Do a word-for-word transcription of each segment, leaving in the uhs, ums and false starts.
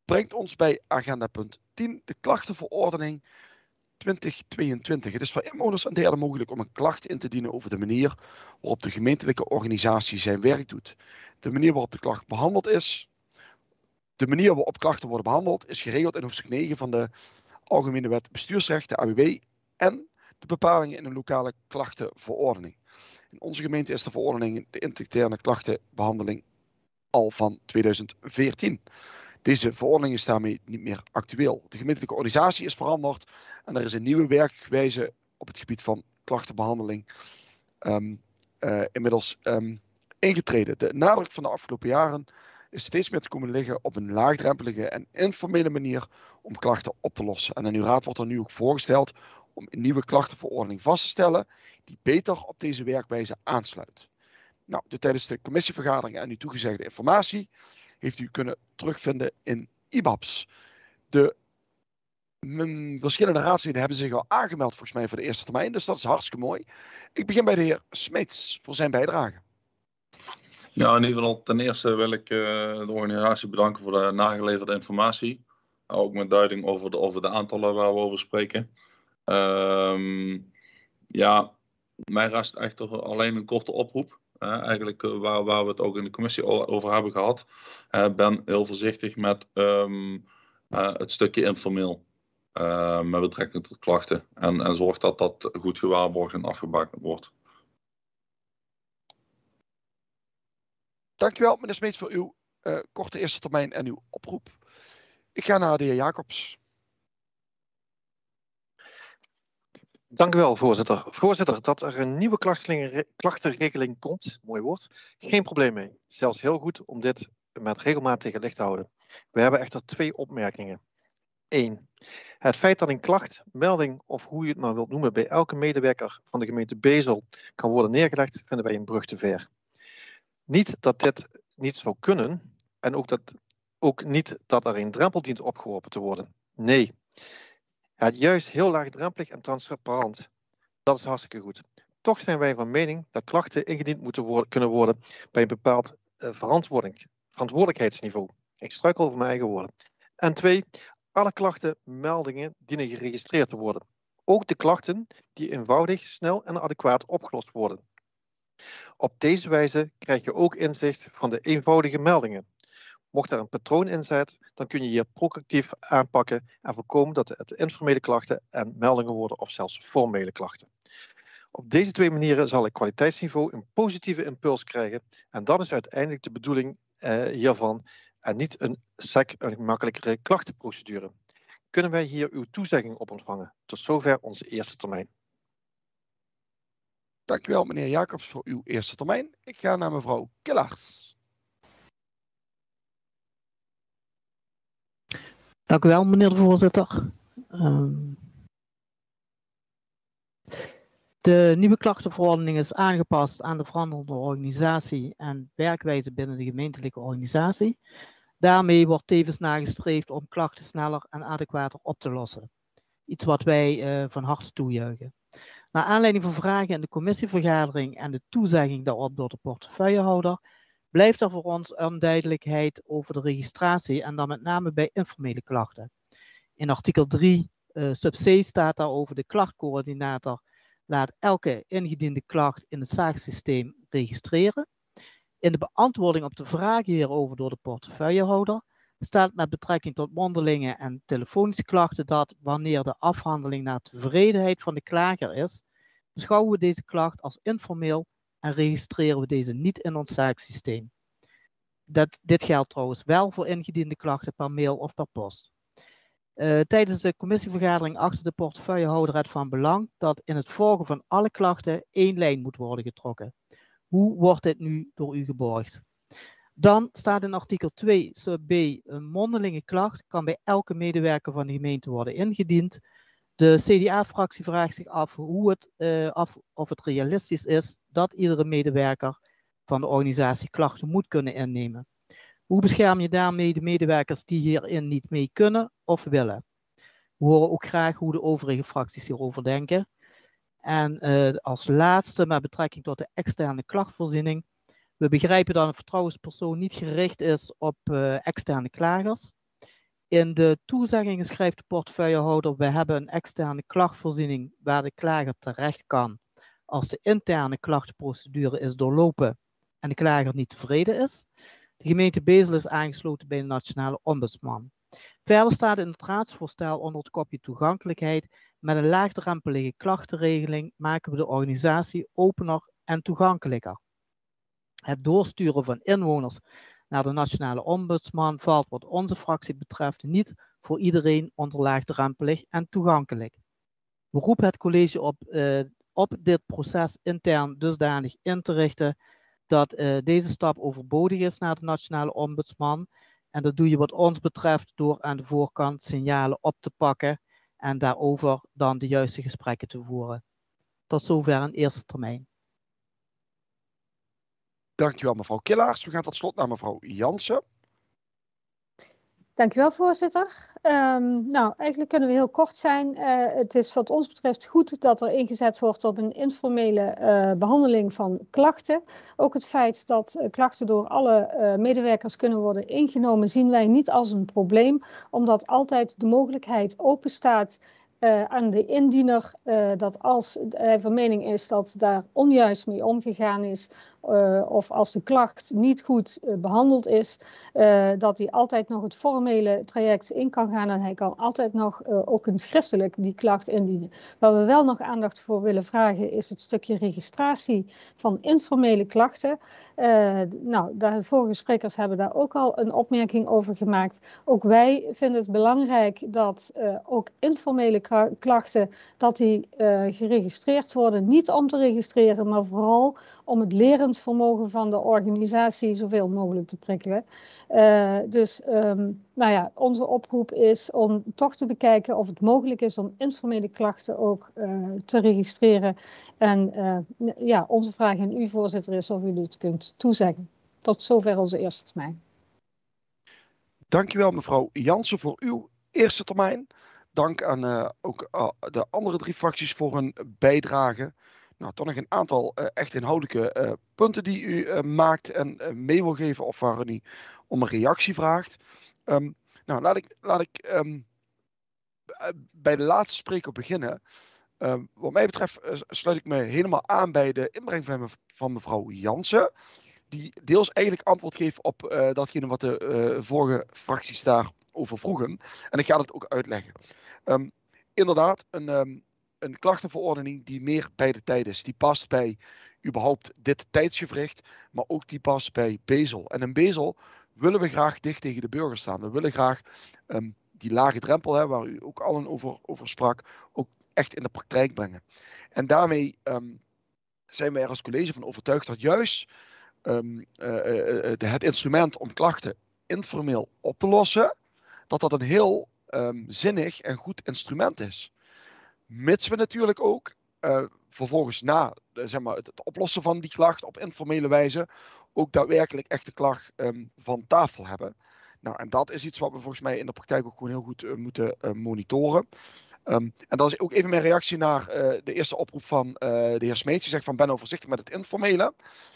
brengt ons bij agenda punt tien, de klachtenverordening twintig tweeëntwintig. Het is voor inwoners en derden mogelijk om een klacht in te dienen over de manier waarop de gemeentelijke organisatie zijn werk doet. De manier waarop de klacht behandeld is, de manier waarop klachten worden behandeld, is geregeld in hoofdstuk negen van de Algemene Wet Bestuursrecht, de A B W, en de bepalingen in een lokale klachtenverordening. In onze gemeente is de verordening de interne klachtenbehandeling al van tweeduizend veertien. Deze verordening is daarmee niet meer actueel. De gemeentelijke organisatie is veranderd en er is een nieuwe werkwijze op het gebied van klachtenbehandeling um, uh, inmiddels um, ingetreden. De nadruk van de afgelopen jaren is steeds meer te komen liggen op een laagdrempelige en informele manier om klachten op te lossen. En aan uw raad wordt er nu ook voorgesteld om een nieuwe klachtenverordening vast te stellen die beter op deze werkwijze aansluit. Nou, de tijdens de commissievergadering aan u toegezegde informatie heeft u kunnen terugvinden in I B A B S. De mm, verschillende raadsleden hebben zich al aangemeld volgens mij voor de eerste termijn, dus dat is hartstikke mooi. Ik begin bij de heer Smeets voor zijn bijdrage. Ja, in ieder geval ten eerste wil ik uh, de organisatie bedanken voor de nageleverde informatie. Ook met duiding over de, over de aantallen waar we over spreken. Um, ja, mij rest echter alleen een korte oproep. Uh, eigenlijk uh, waar, waar we het ook in de commissie over hebben gehad. Ik uh, ben heel voorzichtig met um, uh, het stukje informeel. Uh, met betrekking tot klachten. En, en zorg dat dat goed gewaarborgd en afgebakend wordt. Dankjewel, meneer Smeets, voor uw uh, korte eerste termijn en uw oproep. Ik ga naar de heer Jacobs. Dank u wel, voorzitter. Voorzitter, dat er een nieuwe klachtenregeling komt, mooi woord, geen probleem mee. Zelfs heel goed om dit met regelmaat tegen licht te houden. We hebben echter twee opmerkingen. Eén. Het feit dat een klacht, melding of hoe je het maar wilt noemen bij elke medewerker van de gemeente Bezel kan worden neergelegd, vinden wij een brug te ver. Niet dat dit niet zou kunnen en ook, dat, ook niet dat er een drempel dient opgeworpen te worden. Nee. Het juist heel laagdrempelig en transparant. Dat is hartstikke goed. Toch zijn wij van mening dat klachten ingediend moeten worden, kunnen worden bij een bepaald uh, verantwoording, verantwoordelijkheidsniveau. Ik struikel over mijn eigen woorden. En twee, alle klachtenmeldingen dienen geregistreerd te worden. Ook de klachten die eenvoudig, snel en adequaat opgelost worden. Op deze wijze krijg je ook inzicht van de eenvoudige meldingen. Mocht er een patroon in zitten, dan kun je hier proactief aanpakken en voorkomen dat het informele klachten en meldingen worden of zelfs formele klachten. Op deze twee manieren zal het kwaliteitsniveau een positieve impuls krijgen en dat is uiteindelijk de bedoeling uh, hiervan en niet een sec, een makkelijkere klachtenprocedure. Kunnen wij hier uw toezegging op ontvangen? Tot zover onze eerste termijn. Dankjewel meneer Jacobs voor uw eerste termijn. Ik ga naar mevrouw Killaars. Dank u wel, meneer de voorzitter. Um, de nieuwe klachtenverordening is aangepast aan de veranderende organisatie en werkwijze binnen de gemeentelijke organisatie. Daarmee wordt tevens nagestreefd om klachten sneller en adequater op te lossen. Iets wat wij uh, van harte toejuichen. Naar aanleiding van vragen in de commissievergadering en de toezegging daarop door de portefeuillehouder, blijft er voor ons onduidelijkheid over de registratie en dan met name bij informele klachten. In artikel drie uh, sub C staat daarover de klachtcoördinator laat elke ingediende klacht in het zaaksysteem registreren. In de beantwoording op de vragen hierover door de portefeuillehouder staat met betrekking tot mondelinge en telefonische klachten dat wanneer de afhandeling naar tevredenheid van de klager is, beschouwen we deze klacht als informeel en registreren we deze niet in ons zaaksysteem. Dat, dit geldt trouwens wel voor ingediende klachten per mail of per post. Uh, tijdens de commissievergadering achtte de portefeuillehouder het van belang dat in het volgen van alle klachten één lijn moet worden getrokken. Hoe wordt dit nu door u geborgd? Dan staat in artikel twee sub B een mondelinge klacht kan bij elke medewerker van de gemeente worden ingediend. De C D A-fractie vraagt zich af, hoe het, uh, af of het realistisch is dat iedere medewerker van de organisatie klachten moet kunnen innemen. Hoe bescherm je daarmee de medewerkers die hierin niet mee kunnen of willen? We horen ook graag hoe de overige fracties hierover denken. En uh, als laatste met betrekking tot de externe klachtvoorziening. We begrijpen dat een vertrouwenspersoon niet gericht is op uh, externe klagers. In de toezeggingen schrijft de portefeuillehouder: we hebben een externe klachtvoorziening waar de klager terecht kan als de interne klachtenprocedure is doorlopen en de klager niet tevreden is. De gemeente Bezel is aangesloten bij de Nationale Ombudsman. Verder staat in het raadsvoorstel onder het kopje toegankelijkheid: met een laagdrempelige klachtenregeling maken we de organisatie opener en toegankelijker. Het doorsturen van inwoners naar de Nationale Ombudsman valt wat onze fractie betreft niet voor iedereen onder laagdrempelig en toegankelijk. We roepen het college op, uh, op dit proces intern dusdanig in te richten dat uh, deze stap overbodig is naar de Nationale Ombudsman. En dat doe je wat ons betreft door aan de voorkant signalen op te pakken en daarover dan de juiste gesprekken te voeren. Tot zover in eerste termijn. Dankjewel mevrouw Killaars. We gaan tot slot naar mevrouw Jansen. Dankjewel voorzitter. Um, nou, eigenlijk kunnen we heel kort zijn. Uh, het is wat ons betreft goed dat er ingezet wordt op een informele uh, behandeling van klachten. Ook het feit dat uh, klachten door alle uh, medewerkers kunnen worden ingenomen zien wij niet als een probleem. Omdat altijd de mogelijkheid openstaat Uh, aan de indiener uh, dat als hij van mening is dat daar onjuist mee omgegaan is uh, of als de klacht niet goed uh, behandeld is, uh, dat hij altijd nog het formele traject in kan gaan en hij kan altijd nog uh, ook een schriftelijk die klacht indienen. Waar we wel nog aandacht voor willen vragen is het stukje registratie van informele klachten. Uh, nou, de vorige sprekers hebben daar ook al een opmerking over gemaakt. Ook wij vinden het belangrijk dat uh, ook informele klachten, dat die uh, geregistreerd worden. Niet om te registreren, maar vooral om het lerend vermogen van de organisatie zoveel mogelijk te prikkelen. Uh, dus um, nou ja, onze oproep is om toch te bekijken of het mogelijk is om informele klachten ook uh, te registreren. En uh, ja, onze vraag aan u, voorzitter, is of u dit kunt toezeggen. Tot zover onze eerste termijn. Dankjewel mevrouw Jansen voor uw eerste termijn. Dank aan uh, ook uh, de andere drie fracties voor hun bijdrage. Nou, toch nog een aantal uh, echt inhoudelijke uh, punten die u uh, maakt en uh, mee wil geven of waar u om een reactie vraagt. Um, nou, laat ik, laat ik um, bij de laatste spreker beginnen. Uh, wat mij betreft uh, sluit ik me helemaal aan bij de inbreng van, me, van mevrouw Jansen. Die deels eigenlijk antwoord geeft op uh, datgene wat de uh, vorige fracties daarover vroegen. En ik ga het ook uitleggen. Um, inderdaad, een, um, een klachtenverordening die meer bij de tijd is. Die past bij überhaupt dit tijdsgevricht, maar ook die past bij Bezel. En in Bezel willen we graag dicht tegen de burger staan. We willen graag um, die lage drempel, hè, waar u ook allen over, over sprak, ook echt in de praktijk brengen. En daarmee um, zijn wij er als college van overtuigd dat juist um, uh, uh, de, het instrument om klachten informeel op te lossen, dat dat een heel um, zinnig en goed instrument is. Mits we natuurlijk ook uh, vervolgens na de, zeg maar, het oplossen van die klacht op informele wijze ook daadwerkelijk echt de klacht um, van tafel hebben. Nou, en dat is iets wat we volgens mij in de praktijk ook gewoon heel goed uh, moeten uh, monitoren. Um, en dat is ook even mijn reactie naar uh, de eerste oproep van uh, de heer Smeets. Die zegt van ben nou voorzichtig met het informele.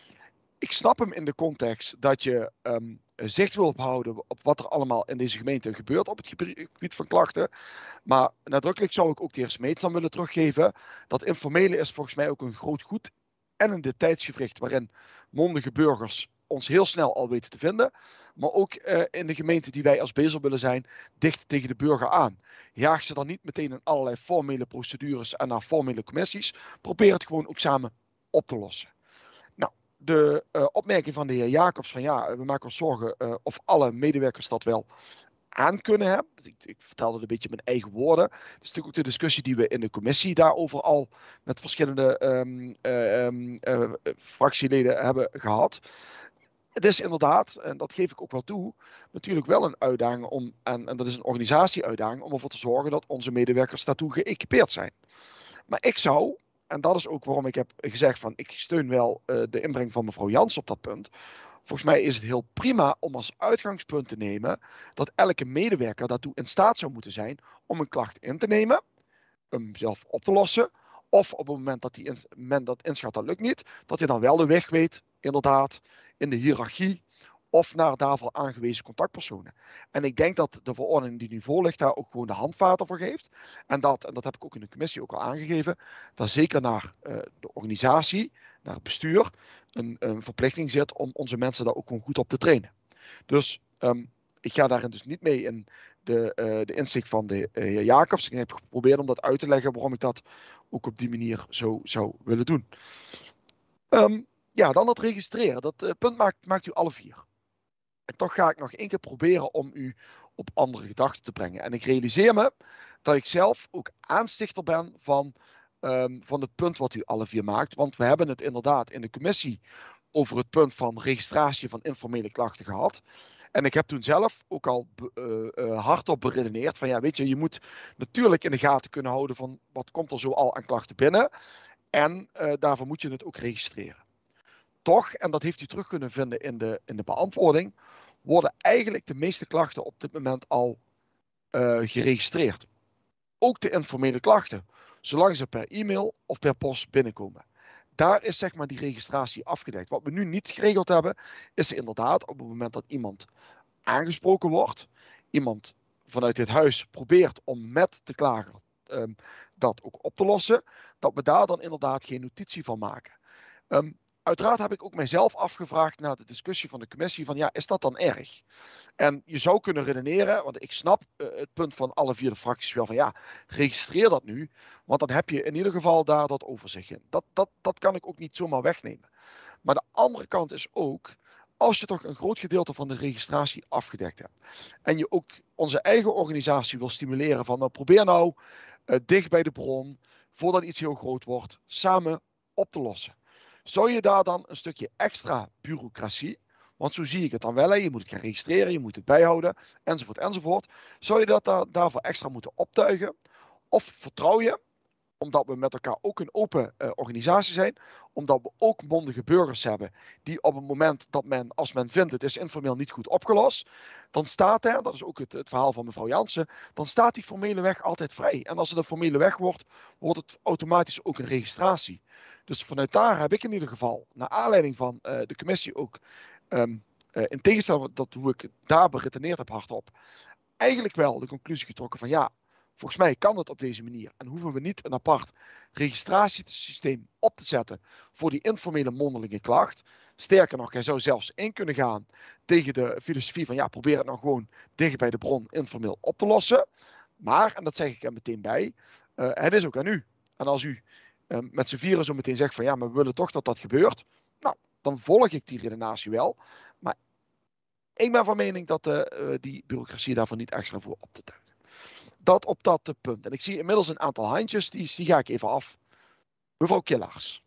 Ik snap hem in de context dat je um, zicht wil ophouden op wat er allemaal in deze gemeente gebeurt op het gebied van klachten. Maar nadrukkelijk zou ik ook de heer Smeets dan willen teruggeven. Dat informele is volgens mij ook een groot goed en een tijdsgevricht waarin mondige burgers ons heel snel al weten te vinden. Maar ook uh, in de gemeente die wij als Bezel willen zijn, dicht tegen de burger aan. Jaag ze dan niet meteen in allerlei formele procedures en naar formele commissies. Probeer het gewoon ook samen op te lossen. Nou, de uh, opmerking van de heer Jacobs van ja, we maken ons zorgen uh, of alle medewerkers dat wel aan kunnen hebben. Ik, ik vertelde het een beetje met eigen woorden. Dat is natuurlijk ook de discussie die we in de commissie daarover al met verschillende um, uh, um, uh, fractieleden hebben gehad. Het is inderdaad, en dat geef ik ook wel toe, natuurlijk wel een uitdaging om, en, en dat is een organisatieuitdaging, om ervoor te zorgen dat onze medewerkers daartoe geëquipeerd zijn. Maar ik zou, en dat is ook waarom ik heb gezegd van ik steun wel uh, de inbreng van mevrouw Jans op dat punt. Volgens mij is het heel prima om als uitgangspunt te nemen dat elke medewerker daartoe in staat zou moeten zijn om een klacht in te nemen, hem zelf op te lossen, of op het moment dat die men dat inschat dat lukt niet, dat hij dan wel de weg weet, inderdaad, in de hiërarchie of naar daarvoor aangewezen contactpersonen. En ik denk dat de verordening die nu voor ligt daar ook gewoon de handvaten voor geeft. En dat, en dat heb ik ook in de commissie ook al aangegeven, dat zeker naar uh, de organisatie, naar het bestuur, een, een verplichting zit om onze mensen daar ook gewoon goed op te trainen. Dus um, ik ga daarin dus niet mee in de, uh, de inzicht van de uh, heer Jacobs. Ik heb geprobeerd om dat uit te leggen waarom ik dat ook op die manier zo zou willen doen. Um, ja, dan dat registreren. Dat uh, punt maakt, maakt u alle vier. En toch ga ik nog één keer proberen om u op andere gedachten te brengen. En ik realiseer me dat ik zelf ook aanstichter ben van, um, van het punt wat u alle vier maakt. Want we hebben het inderdaad in de commissie over het punt van registratie van informele klachten gehad. En ik heb toen zelf ook al uh, uh, hardop beredeneerd van ja, weet je, je moet natuurlijk in de gaten kunnen houden van wat komt er zo al aan klachten binnen. En uh, daarvoor moet je het ook registreren. Toch, en dat heeft u terug kunnen vinden in de, in de beantwoording, worden eigenlijk de meeste klachten op dit moment al uh, geregistreerd. Ook de informele klachten, zolang ze per e-mail of per post binnenkomen. Daar is zeg maar die registratie afgedekt. Wat we nu niet geregeld hebben, is inderdaad op het moment dat iemand aangesproken wordt, iemand vanuit dit huis probeert om met de klager um, dat ook op te lossen, dat we daar dan inderdaad geen notitie van maken. Um, Uiteraard heb ik ook mijzelf afgevraagd na de discussie van de commissie van ja, is dat dan erg? En je zou kunnen redeneren, want ik snap uh, het punt van alle vier de fracties wel van ja, registreer dat nu, want dan heb je in ieder geval daar dat overzicht in. Dat, dat, dat kan ik ook niet zomaar wegnemen. Maar de andere kant is ook, als je toch een groot gedeelte van de registratie afgedekt hebt en je ook onze eigen organisatie wil stimuleren van nou, probeer nou uh, dicht bij de bron, voordat iets heel groot wordt, samen op te lossen. Zou je daar dan een stukje extra bureaucratie, want zo zie ik het dan wel, hè? Je moet het gaan registreren, je moet het bijhouden, enzovoort, enzovoort. Zou je dat daar, daarvoor extra moeten optuigen? Of vertrouw je, omdat we met elkaar ook een open uh, organisatie zijn, omdat we ook mondige burgers hebben, die op het moment dat men, als men vindt het is informeel niet goed opgelost, dan staat er, dat is ook het, het verhaal van mevrouw Jansen, dan staat die formele weg altijd vrij. En als het een formele weg wordt, wordt het automatisch ook een registratie. Dus vanuit daar heb ik in ieder geval, naar aanleiding van uh, de commissie ook, um, uh, in tegenstelling tot hoe ik daar beredeneerd heb hardop, eigenlijk wel de conclusie getrokken van ja, volgens mij kan het op deze manier en hoeven we niet een apart registratiesysteem op te zetten voor die informele mondelinge klacht. Sterker nog, hij zou zelfs in kunnen gaan tegen de filosofie van ja, probeer het nou gewoon dicht bij de bron informeel op te lossen. Maar, en dat zeg ik er meteen bij, uh, het is ook aan u. En als u uh, met z'n vieren zo meteen zegt van ja, maar we willen toch dat dat gebeurt, nou, dan volg ik die redenatie wel. Maar ik ben van mening dat uh, die bureaucratie daarvoor niet extra voor op te tuigen. Dat op dat punt. En ik zie inmiddels een aantal handjes, die, die ga ik even af. Mevrouw Killaars.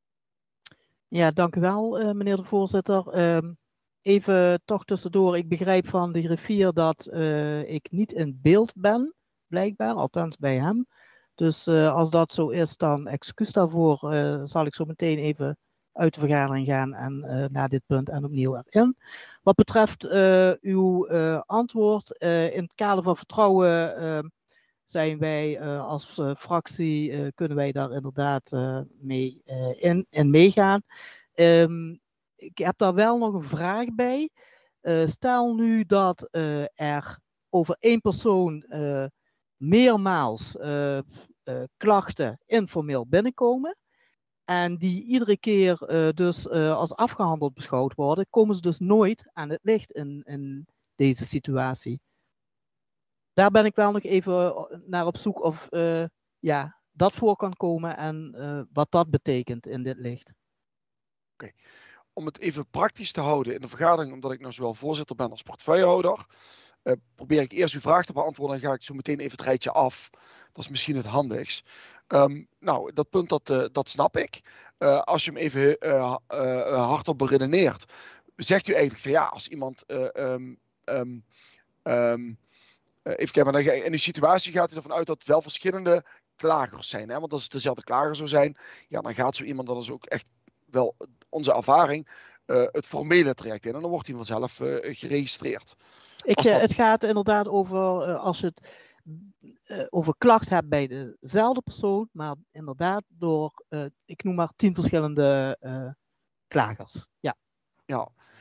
Ja, dank u wel, uh, meneer de voorzitter. Uh, even toch tussendoor, ik begrijp van de griffier dat uh, ik niet in beeld ben, blijkbaar, althans bij hem. Dus uh, als dat zo is, dan excuus daarvoor, uh, zal ik zo meteen even uit de vergadering gaan en uh, naar dit punt en opnieuw erin. Wat betreft uh, uw uh, antwoord, uh, in het kader van vertrouwen uh, zijn wij uh, als uh, fractie, uh, kunnen wij daar inderdaad uh, mee uh, in, in meegaan. Um, ik heb daar wel nog een vraag bij. Uh, stel nu dat uh, er over één persoon uh, meermaals uh, uh, klachten informeel binnenkomen. En die iedere keer uh, dus uh, als afgehandeld beschouwd worden, komen ze dus nooit aan het licht in, in deze situatie. Daar ben ik wel nog even naar op zoek of uh, ja, dat voor kan komen en uh, wat dat betekent in dit licht. Oké. Okay. Om het even praktisch te houden in de vergadering, omdat ik nou zowel voorzitter ben als portefeuillehouder, uh, probeer ik eerst uw vraag te beantwoorden en ga ik zo meteen even het rijtje af. Dat is misschien het handigst. Um, nou, dat punt dat, uh, dat snap ik. Uh, als je hem even uh, uh, hardop beredeneert, zegt u eigenlijk van ja, als iemand uh, um, um, um, uh, even kijken, maar in die situatie gaat hij ervan uit dat het wel verschillende klagers zijn. Hè? Want als het dezelfde klager zou zijn, ja, dan gaat zo iemand, dat is ook echt wel onze ervaring, uh, het formele traject in. En dan wordt hij vanzelf uh, geregistreerd. Ik, dat... Het gaat inderdaad over uh, als het uh, over klacht hebt bij dezelfde persoon, maar inderdaad door, uh, ik noem maar tien verschillende uh, klagers. Ja. Ja.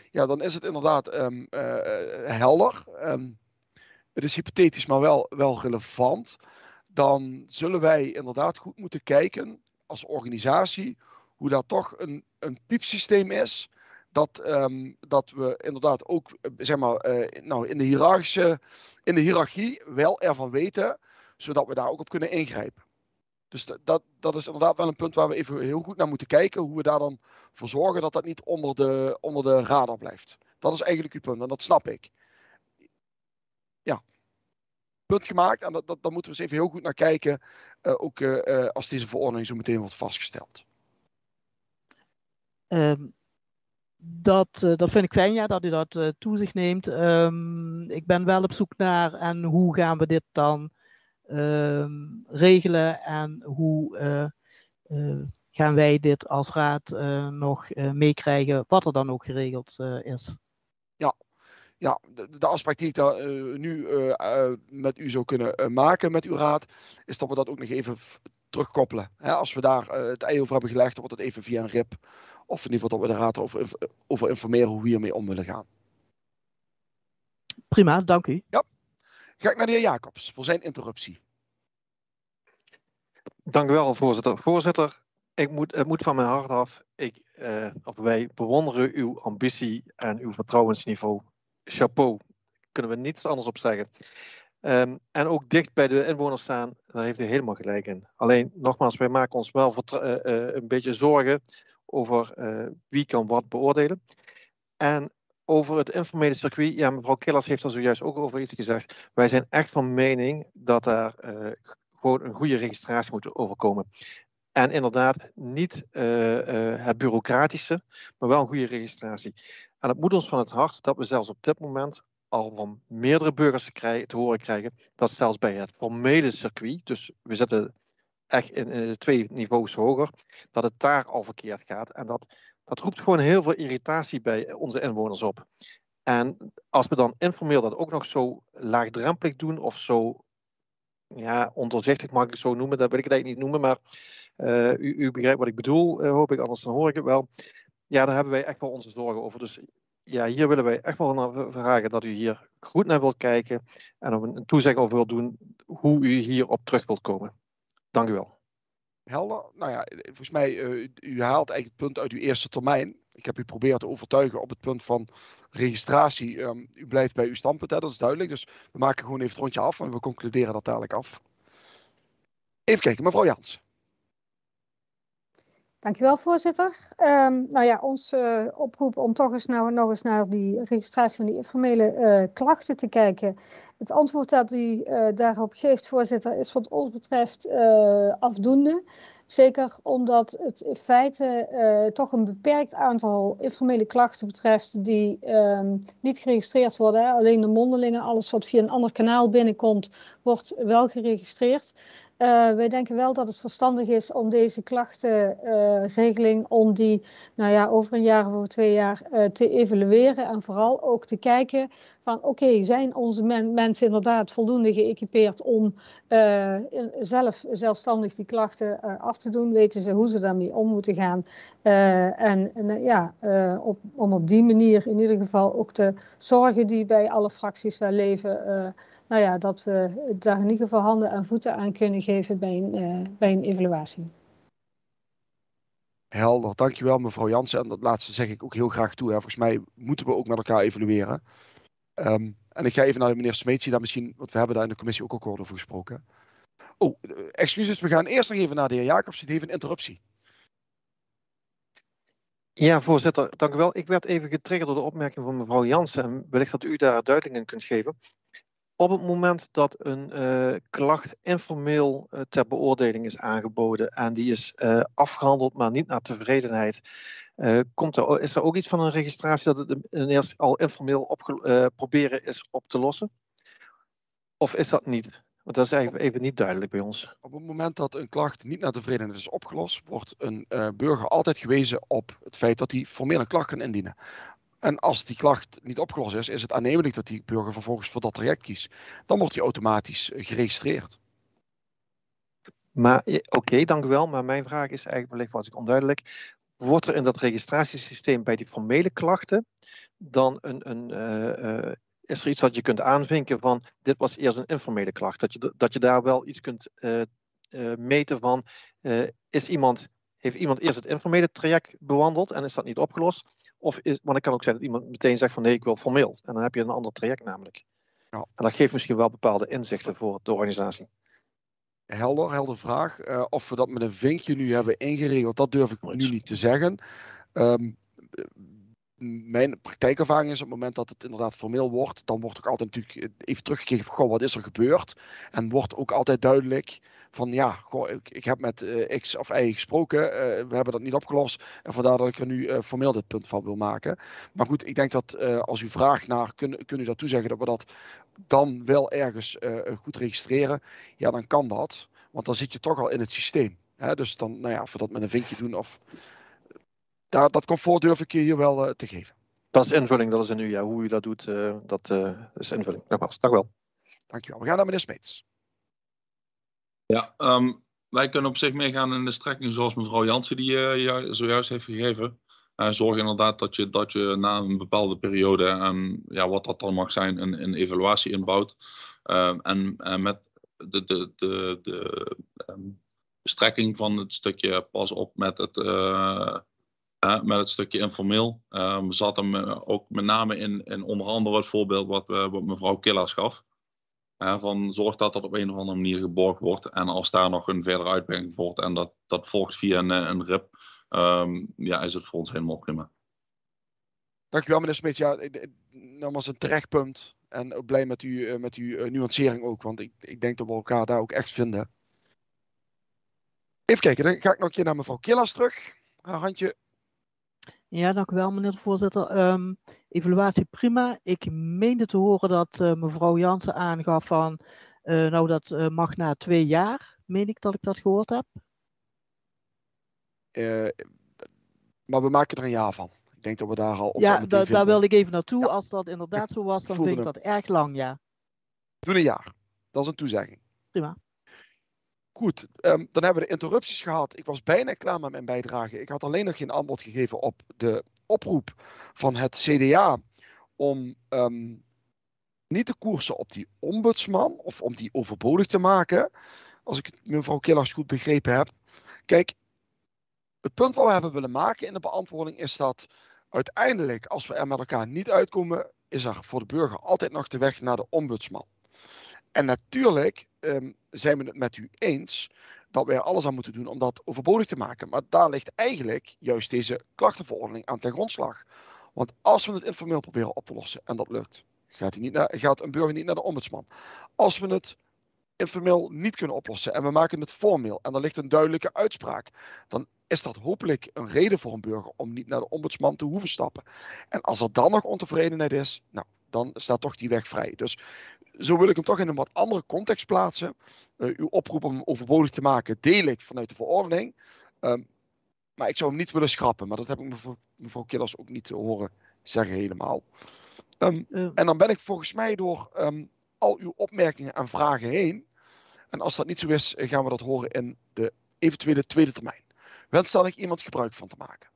ja, dan is het inderdaad um, uh, helder. Um, het is hypothetisch, maar wel, wel relevant. Dan zullen wij inderdaad goed moeten kijken als organisatie hoe dat toch een, een piepsysteem is. Dat, um, dat we inderdaad ook zeg maar, uh, nou, in, de hiërarchische, in de hiërarchie wel ervan weten, zodat we daar ook op kunnen ingrijpen. Dus dat, dat, dat is inderdaad wel een punt waar we even heel goed naar moeten kijken. Hoe we daar dan voor zorgen dat dat niet onder de, onder de radar blijft. Dat is eigenlijk uw punt en dat snap ik. Ja. Punt gemaakt en dat, dat, daar moeten we eens even heel goed naar kijken. Uh, ook uh, als deze verordening zo meteen wordt vastgesteld. Um, dat, uh, dat vind ik fijn, ja, dat u dat uh, toe zich neemt. Um, ik ben wel op zoek naar en hoe gaan we dit dan um, regelen en hoe uh, uh, gaan wij dit als raad uh, nog uh, meekrijgen, wat er dan ook geregeld uh, is. Ja. Ja, de, de afspraak die ik daar uh, nu uh, uh, met u zou kunnen uh, maken met uw raad, is dat we dat ook nog even terugkoppelen. Hè, als we daar uh, het ei over hebben gelegd, dan wordt het even via een R I P. Of in ieder geval dat we de raad over, over informeren hoe we hiermee om willen gaan. Prima, dank u. Ja. Ga ik naar de heer Jacobs voor zijn interruptie. Dank u wel, voorzitter. Voorzitter, ik moet, het moet van mijn hart af. Ik, uh, of wij bewonderen uw ambitie en uw vertrouwensniveau. Chapeau, kunnen we niets anders op zeggen. Um, en ook dicht bij de inwoners staan, daar heeft u helemaal gelijk in. Alleen, nogmaals, wij maken ons wel uh, uh, een beetje zorgen over uh, wie kan wat beoordelen. En over het informele circuit, ja, mevrouw Killers heeft er zojuist ook over iets gezegd. Wij zijn echt van mening dat daar uh, gewoon een goede registratie moet overkomen. En inderdaad, niet uh, uh, het bureaucratische, maar wel een goede registratie. En het moet ons van het hart dat we zelfs op dit moment al van meerdere burgers te, krijgen, te horen krijgen dat zelfs bij het formele circuit, dus we zitten echt in, in twee niveaus hoger, dat het daar al verkeerd gaat. En dat, dat roept gewoon heel veel irritatie bij onze inwoners op. En als we dan informeel dat ook nog zo laagdrempelig doen of zo, ja, ondoorzichtig mag ik het zo noemen, dat wil ik het eigenlijk niet noemen, maar uh, u, u begrijpt wat ik bedoel, uh, hoop ik, anders dan hoor ik het wel. Ja, daar hebben wij echt wel onze zorgen over. Dus ja, hier willen wij echt wel naar vragen dat u hier goed naar wilt kijken en een toezegging over wilt doen hoe u hierop terug wilt komen. Dank u wel. Helder. Nou ja, volgens mij, uh, u haalt eigenlijk het punt uit uw eerste termijn. Ik heb u proberen te overtuigen op het punt van registratie. Um, u blijft bij uw standpunt, hè, dat is duidelijk. Dus we maken gewoon even het rondje af en we concluderen dat dadelijk af. Even kijken, mevrouw Jans. Dankjewel, voorzitter. Um, nou ja, onze uh, oproep om toch eens nou, nog eens naar die registratie van die informele uh, klachten te kijken. Het antwoord dat u uh, daarop geeft, voorzitter, is wat ons betreft uh, afdoende. Zeker omdat het in feite uh, toch een beperkt aantal informele klachten betreft die um, niet geregistreerd worden. Hè. Alleen de mondelingen, alles wat via een ander kanaal binnenkomt, wordt wel geregistreerd. Uh, wij denken wel dat het verstandig is om deze klachtenregeling, uh, om die nou ja, over een jaar of over twee jaar uh, te evalueren. En vooral ook te kijken van oké, okay, zijn onze men, mensen inderdaad voldoende geëquipeerd om uh, in, zelf zelfstandig die klachten uh, af te doen? Weten ze hoe ze daarmee om moeten gaan? Uh, en en ja, uh, op, om op die manier in ieder geval ook de zorgen die bij alle fracties wel leven, uh, nou ja, dat we daar in ieder geval handen en voeten aan kunnen geven bij een, uh, bij een evaluatie. Helder, dankjewel mevrouw Jansen. En dat laatste zeg ik ook heel graag toe. Hè. Volgens mij moeten we ook met elkaar evalueren. Um, en ik ga even naar de meneer Smeets, daar misschien, want we hebben daar in de commissie ook al over gesproken. Oh, excuses, we gaan eerst nog even naar de heer Jacobs, die heeft een interruptie. Ja, voorzitter, dank u wel. Ik werd even getriggerd door de opmerking van mevrouw Jansen en wellicht dat u daar duiding in kunt geven. Op het moment dat een uh, klacht informeel uh, ter beoordeling is aangeboden en die is uh, afgehandeld, maar niet naar tevredenheid, uh, komt er, is er ook iets van een registratie dat het eerst al informeel opge, uh, proberen is op te lossen? Of is dat niet? Want dat is eigenlijk even niet duidelijk bij ons. Op het moment dat een klacht niet naar tevredenheid is opgelost, wordt een uh, burger altijd gewezen op het feit dat hij formeel een klacht kan indienen. En als die klacht niet opgelost is, is het aannemelijk dat die burger vervolgens voor dat traject kiest. Dan wordt hij automatisch geregistreerd. Maar oké, okay, dank u wel. Maar mijn vraag is eigenlijk wellicht was ik onduidelijk. wordt er in dat registratiesysteem bij die formele klachten dan een, een, uh, uh, is er iets wat je kunt aanvinken van dit was eerst een informele klacht. Dat je, dat je daar wel iets kunt uh, uh, meten van uh, is iemand, heeft iemand eerst het informele traject bewandeld en is dat niet opgelost? Of is, want het kan ook zijn dat iemand meteen zegt van nee, ik wil formeel. En dan heb je een ander traject namelijk. Ja. En dat geeft misschien wel bepaalde inzichten voor de organisatie. Helder, helder vraag. Uh, of we dat met een vinkje nu hebben ingeregeld, dat durf ik nu niet te zeggen. Um, mijn praktijkervaring is op het moment dat het inderdaad formeel wordt, dan wordt ook altijd natuurlijk even teruggekeken van, goh, wat is er gebeurd? En wordt ook altijd duidelijk van, ja, goh, ik, ik heb met uh, X of Y gesproken, uh, we hebben dat niet opgelost en vandaar dat ik er nu uh, formeel dit punt van wil maken. Maar goed, ik denk dat uh, als u vraagt naar, kun, kun u dat toezeggen dat we dat dan wel ergens uh, goed registreren, ja, dan kan dat, want dan zit je toch al in het systeem. Hè? Dus dan, nou ja, of we dat met een vinkje doen of... Daar, dat comfort durf ik je hier wel uh, te geven. Dat is invulling, dat is in u. Ja. Hoe u dat doet, uh, dat uh, is invulling. Nogmaals, dank u wel. Dankjewel. We gaan naar meneer Smeets. Ja, um, wij kunnen op zich meegaan in de strekking zoals mevrouw Jansen die uh, zojuist heeft gegeven. Uh, zorg inderdaad dat je, dat je na een bepaalde periode, en ja, wat dat dan mag zijn, een, een evaluatie inbouwt. Uh, en uh, met de, de, de, de um, strekking van het stukje pas op met het... Uh, Uh, met het stukje informeel um, zat hem uh, ook met name in, in onder andere het voorbeeld wat, uh, wat mevrouw Killers gaf. Uh, van zorg dat dat op een of andere manier geborgd wordt. En als daar nog een verdere uitbreiding wordt en dat, dat volgt via een, een R I P, um, ja, is het voor ons helemaal prima. Dankjewel meneer Smeets. Ja, nogmaals een terecht punt. En ook blij met, u, uh, met uw uh, nuancering ook. Want ik, ik denk dat we elkaar daar ook echt vinden. Even kijken, dan ga ik nog een keer naar mevrouw Killers terug. Haar handje. Ja, dank u wel, meneer de voorzitter. Um, evaluatie prima. Ik meende te horen dat uh, mevrouw Jansen aangaf van, uh, nou dat uh, mag na twee jaar. Meen ik dat ik dat gehoord heb? Uh, maar we maken er een jaar van. Ik denk dat we daar al op Ja, da daar wilde ik even naartoe. Ja. Als dat inderdaad zo was, dan vind ik hem. dat erg lang, ja. Doe een jaar. Dat is een toezegging. Prima. Goed, um, dan hebben we de interrupties gehad. Ik was bijna klaar met mijn bijdrage. Ik had alleen nog geen antwoord gegeven op de oproep van het C D A om um, niet te koersen op die ombudsman of om die overbodig te maken. Als ik het mevrouw Killers goed begrepen heb. Kijk, het punt wat we hebben willen maken in de beantwoording is dat uiteindelijk, als we er met elkaar niet uitkomen, is er voor de burger altijd nog de weg naar de ombudsman. En natuurlijk um, zijn we het met u eens dat we er alles aan moeten doen om dat overbodig te maken. Maar daar ligt eigenlijk juist deze klachtenverordening aan ten grondslag. Want als we het informeel proberen op te lossen en dat lukt, gaat, hij niet naar, gaat een burger niet naar de ombudsman. Als we het informeel niet kunnen oplossen en we maken het formeel en er ligt een duidelijke uitspraak, dan is dat hopelijk een reden voor een burger om niet naar de ombudsman te hoeven stappen. En als er dan nog ontevredenheid is, nou, dan staat toch die weg vrij. Dus zo wil ik hem toch in een wat andere context plaatsen. Uh, uw oproep om hem overbodig te maken deel ik vanuit de verordening. Um, maar ik zou hem niet willen schrappen. Maar dat heb ik mevrouw, mevrouw Killers ook niet te horen zeggen helemaal. Um, uh. En dan ben ik volgens mij door um, al uw opmerkingen en vragen heen. En als dat niet zo is, gaan we dat horen in de eventuele tweede termijn. Wens dan ik iemand gebruik van te maken.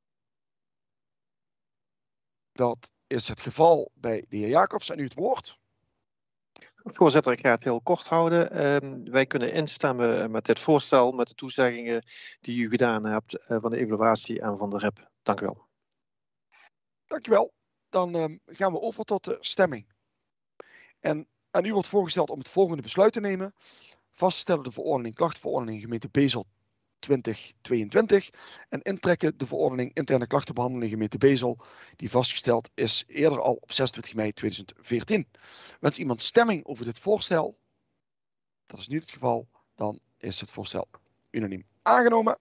Dat is het geval bij de heer Jacobs. En u het woord. Voorzitter, ik ga het heel kort houden. Uh, wij kunnen instemmen met dit voorstel, met de toezeggingen die u gedaan hebt uh, van de evaluatie en van de R I P. Dank u wel. Dank u wel. Dan uh, gaan we over tot de stemming. En aan u wordt voorgesteld om het volgende besluit te nemen. Vaststellen de verordening klachtenverordening gemeente Bezel twintig tweeëntwintig en intrekken de verordening interne klachtenbehandeling gemeente Bezel, die vastgesteld is eerder al op zesentwintig mei tweeduizend veertien. Wens iemand stemming over dit voorstel? Dat is niet het geval. Dan is het voorstel unaniem aangenomen.